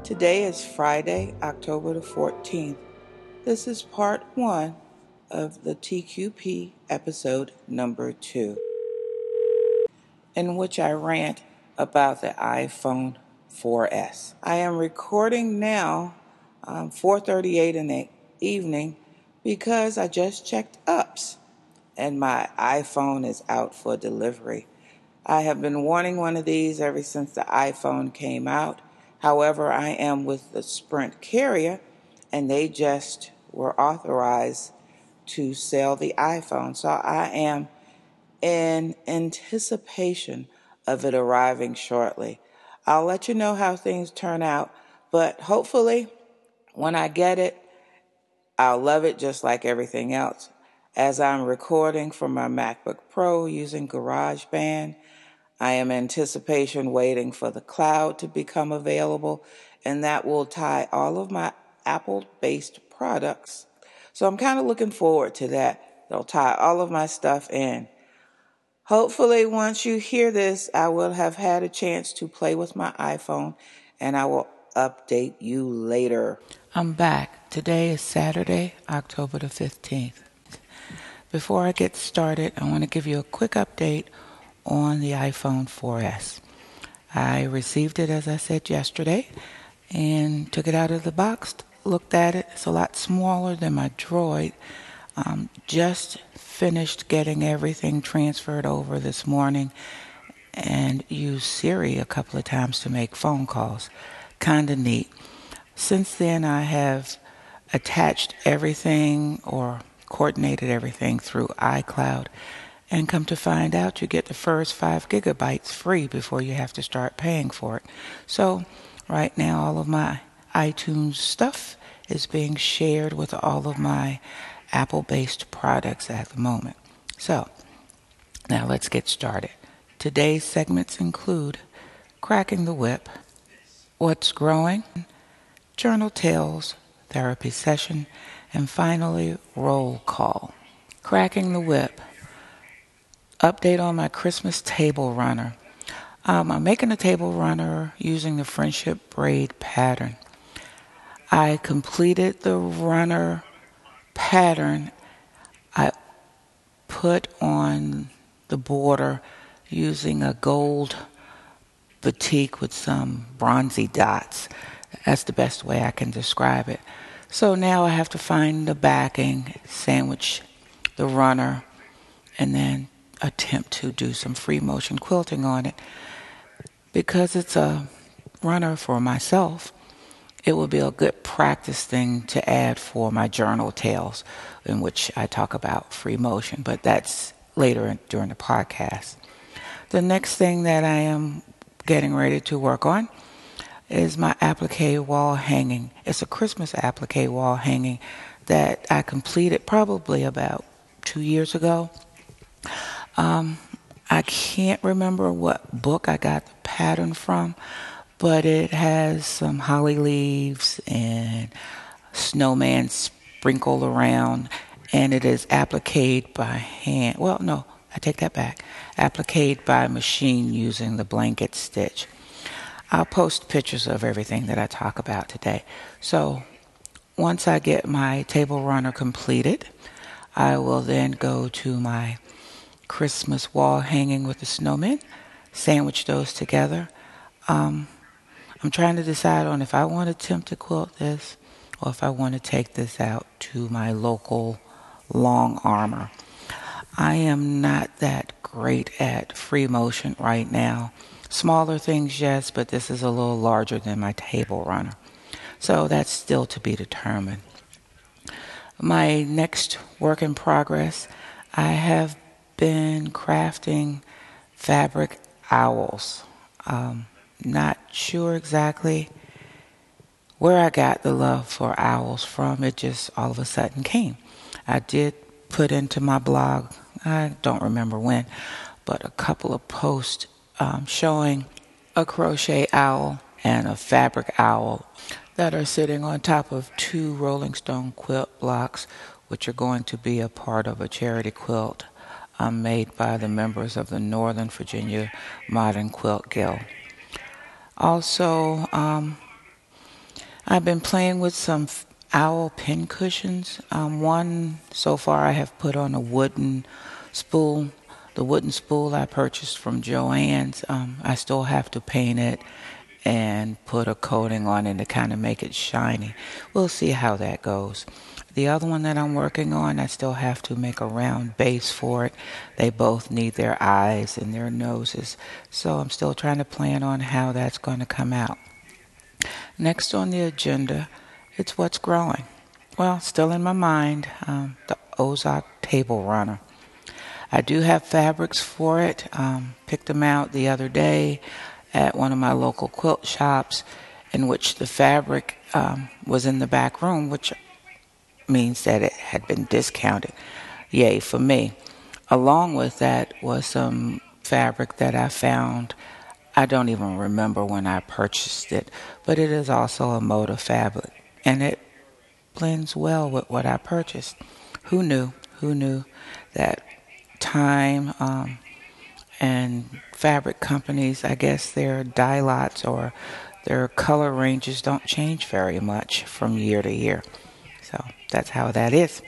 Today is Friday, October the 14th. This is part 1 of the TQP episode number 2, in which I rant about the iPhone 4S. I am recording now 4:38 in the evening because I just checked UPS and my iPhone is out for delivery. I have been wanting one of these ever since the iPhone came out. However, I am with the Sprint carrier, and they just were authorized to sell the iPhone. So I am in anticipation of it arriving shortly. I'll let you know how things turn out, but hopefully when I get it, I'll love it just like everything else. As I'm recording from my MacBook Pro using GarageBand, I am in anticipation waiting for the cloud to become available, and that will tie all of my Apple-based products. So I'm kind of looking forward to that. They'll tie all of my stuff in. Hopefully, once you hear this, I will have had a chance to play with my iPhone, and I will update you later. I'm back. Today is Saturday, October the 15th. Before I get started, I want to give you a quick update on the iPhone 4S. I received it, as I said, yesterday and took it out of the box, looked at it. It's a lot smaller than my Droid. Just finished getting everything transferred over this morning and used Siri a couple of times to make phone calls. Kinda neat. Since then, I have attached everything or coordinated everything through iCloud, and come to find out you get the first 5 gigabytes free before you have to start paying for it. So right now all of my iTunes stuff is being shared with all of my Apple-based products at the moment. So now let's get started. Today's segments include Cracking the Whip, What's Growing, Journal Tales, Therapy Session, and finally Roll Call. Cracking the Whip. Update on my Christmas table runner. I'm making a table runner using the Friendship braid pattern. I completed the runner pattern. I put on the border using a gold batik with some bronzy dots. That's the best way I can describe it. So now I have to find the backing, sandwich the runner, and then attempt to do some free motion quilting on it. Because it's a runner for myself, it will be a good practice thing to add for my journal tales, in which I talk about free motion, but that's later during the podcast. The next thing that I am getting ready to work on is my applique wall hanging. It's a Christmas applique wall hanging that I completed probably about 2 years ago. I can't remember what book I got the pattern from, but it has some holly leaves and snowman sprinkled around, and it is appliqued by hand. Well, no, I take that back. Appliqued by machine using the blanket stitch. I'll post pictures of everything that I talk about today. So once I get my table runner completed, I will then go to my Christmas wall hanging with the snowman, sandwich those together. I'm trying to decide on if I want to attempt to quilt this or if I want to take this out to my local long armor. I am not that great at free motion right now. Smaller things, yes, but this is a little larger than my table runner. So that's still to be determined. My next work in progress, I have been crafting fabric owls. Not sure exactly where I got the love for owls from. It just all of a sudden came. I did put into my blog, I don't remember when, but a couple of posts showing a crochet owl and a fabric owl that are sitting on top of 2 Rolling Stone quilt blocks, which are going to be a part of a charity quilt made by the members of the Northern Virginia Modern Quilt Guild. Also, I've been playing with some owl pin cushions. One so far I have put on a wooden spool. The wooden spool I purchased from Joann's. I still have to paint it and put a coating on it to kind of make it shiny. We'll see how that goes. The other one that I'm working on, I still have to make a round base for it. They both need their eyes and their noses. So I'm still trying to plan on how that's going to come out. Next on the agenda, it's what's growing. Well, still in my mind, the Ozark table runner. I do have fabrics for it. Picked them out the other day at one of my local quilt shops, in which the fabric was in the back room, which means that it had been discounted. Yay for me. Along with that was some fabric that I found. I don't even remember when I purchased it, but it is also a motor fabric, and it blends well with what I purchased. Who knew? Who knew that time and fabric companies, I guess their dye lots or their color ranges don't change very much from year to year. So that's how that is.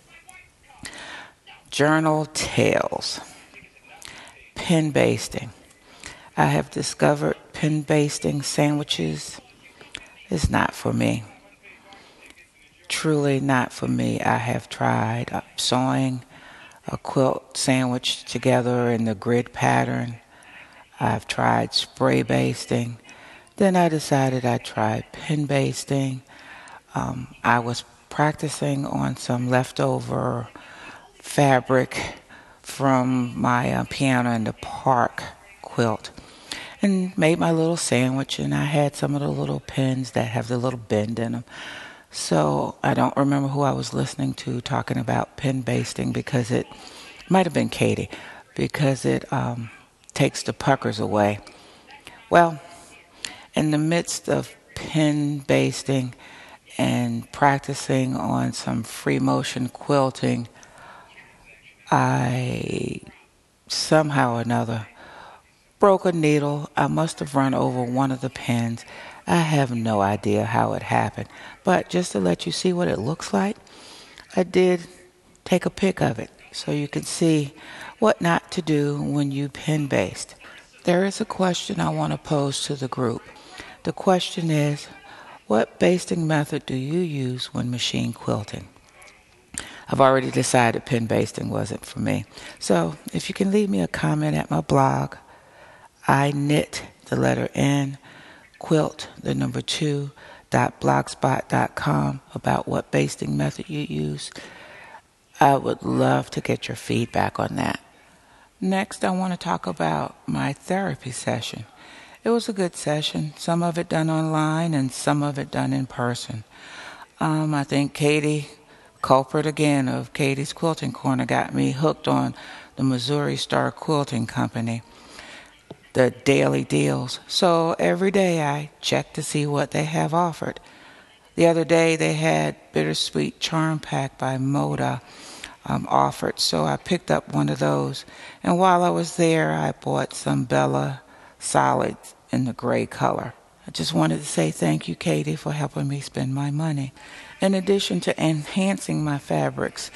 Journal tales. Pin basting. I have discovered pin basting sandwiches is not for me. Truly not for me. I have tried sewing a quilt sandwich together in the grid pattern. I've tried spray basting. Then I decided I'd try pin basting. I was practicing on some leftover fabric from my piano in the park quilt and made my little sandwich, and I had some of the little pins that have the little bend in them. So I don't remember who I was listening to talking about pin basting, because it might have been Katie, because it takes the puckers away. Well, in the midst of pin basting and practicing on some free motion quilting, I somehow or another broke a needle. I must have run over one of the pins. I have no idea how it happened. But just to let you see what it looks like, I did take a pic of it so you can see what not to do when you pin baste. There is a question I want to pose to the group. The question is, what basting method do you use when machine quilting? I've already decided pin basting wasn't for me. So if you can leave me a comment at my blog, I knit the letter N, quilt the number 2.blogspot.com, about what basting method you use. I would love to get your feedback on that. Next, I want to talk about my therapy session. It was a good session, some of it done online and some of it done in person. I think Katie, culprit again of Katie's Quilting Corner, got me hooked on the Missouri Star Quilting Company, the daily deals. So every day I check to see what they have offered. The other day they had Bittersweet Charm Pack by Moda offered, so I picked up one of those. And while I was there, I bought some Bella Solids in the gray color. I just wanted to say thank you, Katie, for helping me spend my money. In addition to enhancing my fabrics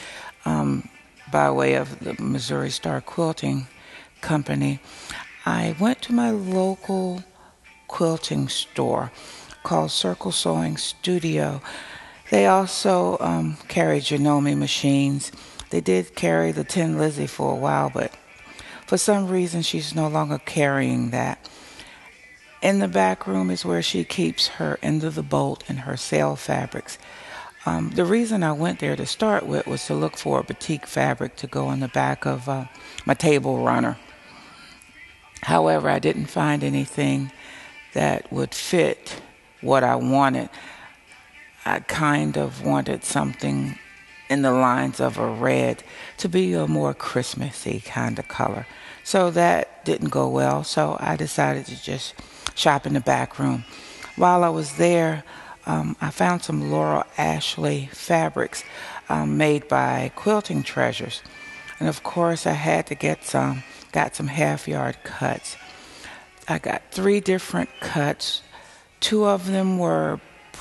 by way of the Missouri Star Quilting Company, I went to my local quilting store called Circle Sewing Studio. They also carry Janome machines. They did carry the Tin Lizzie for a while, but for some reason she's no longer carrying that. In the back room is where she keeps her end of the bolt and her sale fabrics. The reason I went there to start with was to look for a batik fabric to go on the back of my table runner. However, I didn't find anything that would fit what I wanted. I kind of wanted something in the lines of a red to be a more Christmassy kind of color. So that didn't go well, so I decided to just shop in the back room. While I was there, I found some Laurel Ashley fabrics made by Quilting Treasures. And of course, I had to got some half-yard cuts. I got 3 different cuts. 2 of them were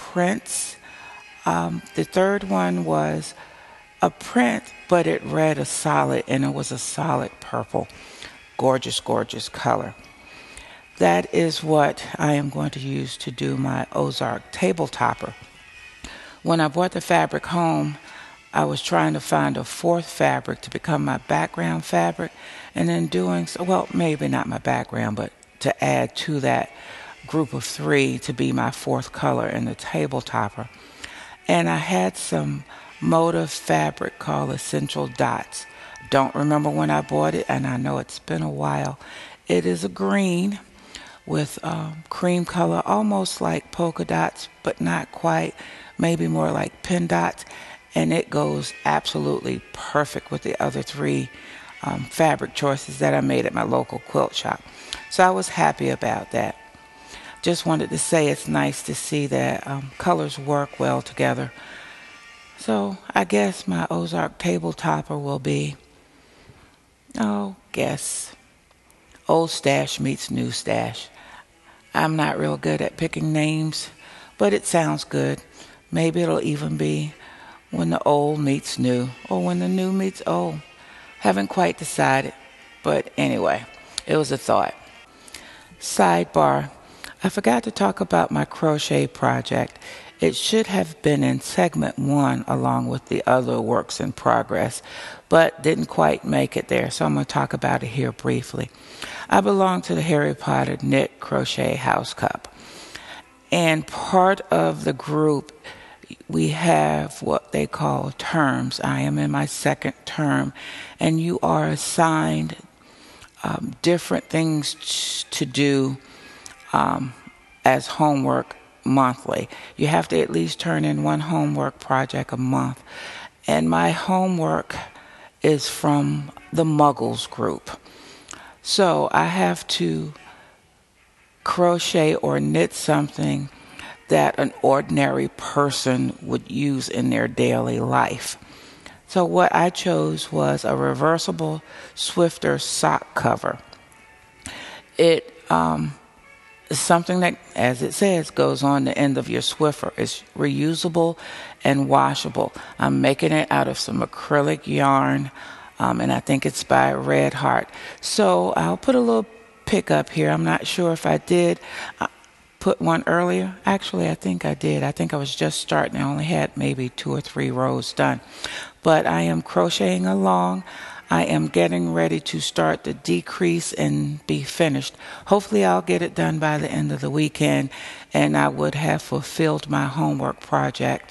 prints. The third one was a print, but it read a solid, and it was a solid purple. Gorgeous, gorgeous color. That is what I am going to use to do my Ozark table topper. When I brought the fabric home, I was trying to find a fourth fabric to become my background fabric, and in doing so, well, maybe not my background, but to add to that group of three to be my fourth color in the table topper. And I had some motif fabric called Essential Dots. Don't remember when I bought it, and I know it's been a while. It is a green with cream color, almost like polka dots, but not quite, maybe more like pin dots. And it goes absolutely perfect with the other three fabric choices that I made at my local quilt shop. So I was happy about that. Just wanted to say it's nice to see that colors work well together. So I guess my Ozark table topper will be, old stash meets new stash. I'm not real good at picking names, but it sounds good. Maybe it'll even be when the old meets new, or when the new meets old. Haven't quite decided, but anyway, it was a thought. Sidebar, I forgot to talk about my crochet project. It should have been in segment 1 along with the other works in progress, but didn't quite make it there, so I'm going to talk about it here briefly. I belong to the Harry Potter Knit Crochet House Cup, and part of the group, we have what they call terms. I am in my second term, and you are assigned different things to do as homework monthly. You have to at least turn in one homework project a month. And my homework is from the Muggles group. So I have to crochet or knit something that an ordinary person would use in their daily life. So what I chose was a reversible Swifter sock cover. It is something that, as it says, goes on the end of your Swiffer. It's reusable and washable. I'm making it out of some acrylic yarn, and I think it's by Red Heart. So I'll put a little pic up here. I'm not sure if I did put one earlier. Actually, I think I did. I think I was just starting. I only had maybe 2 or 3 rows done. But I am crocheting along. I am getting ready to start the decrease and be finished. Hopefully I'll get it done by the end of the weekend, and I would have fulfilled my homework project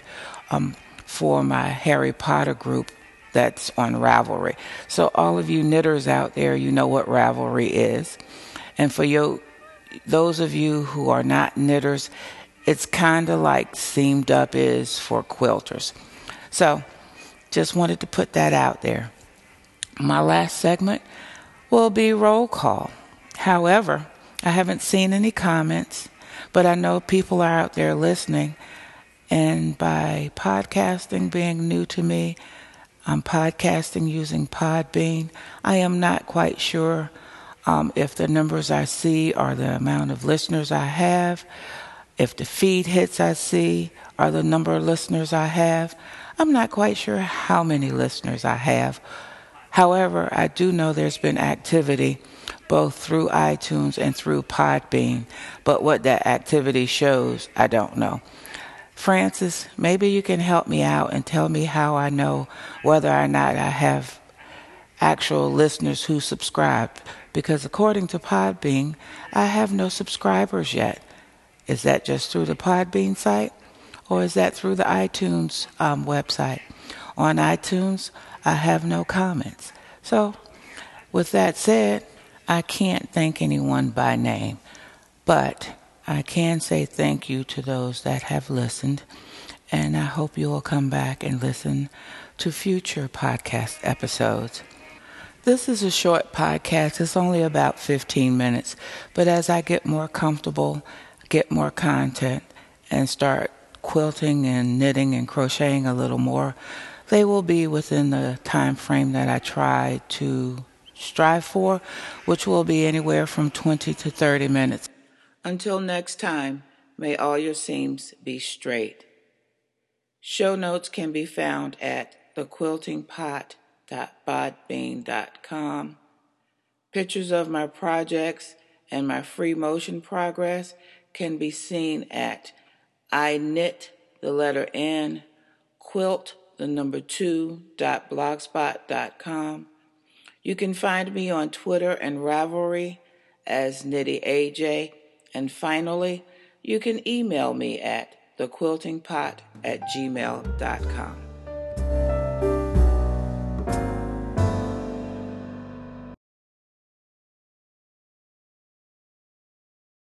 for my Harry Potter group that's on Ravelry. So all of you knitters out there, you know what Ravelry is. And for those of you who are not knitters, it's kind of like Seamed Up is for quilters. So just wanted to put that out there. My last segment will be roll call. However, I haven't seen any comments, but I know people are out there listening. And by podcasting being new to me, I'm podcasting using Podbean. I am not quite sure if the numbers I see are the amount of listeners I have, if the feed hits I see are the number of listeners I have. I'm not quite sure how many listeners I have. However, I do know there's been activity both through iTunes and through Podbean, but what that activity shows, I don't know. Francis, maybe you can help me out and tell me how I know whether or not I have actual listeners who subscribe, because according to Podbean, I have no subscribers yet. Is that just through the Podbean site, or is that through the iTunes website? On iTunes, I have no comments. So, with that said, I can't thank anyone by name, but I can say thank you to those that have listened, and I hope you will come back and listen to future podcast episodes. This is a short podcast. It's only about 15 minutes, but as I get more comfortable, get more content, and start quilting and knitting and crocheting a little more, they will be within the time frame that I try to strive for, which will be anywhere from 20 to 30 minutes. Until next time, May all your seams be straight. Show notes can be found at thequiltingpot.podbean.com. Pictures of my projects and my free motion progress can be seen at I knit the letter N, quilt the number 2.blogspot.com. You can find me on Twitter and Ravelry as NittyAJ. And finally, you can email me at thequiltingpot@gmail.com.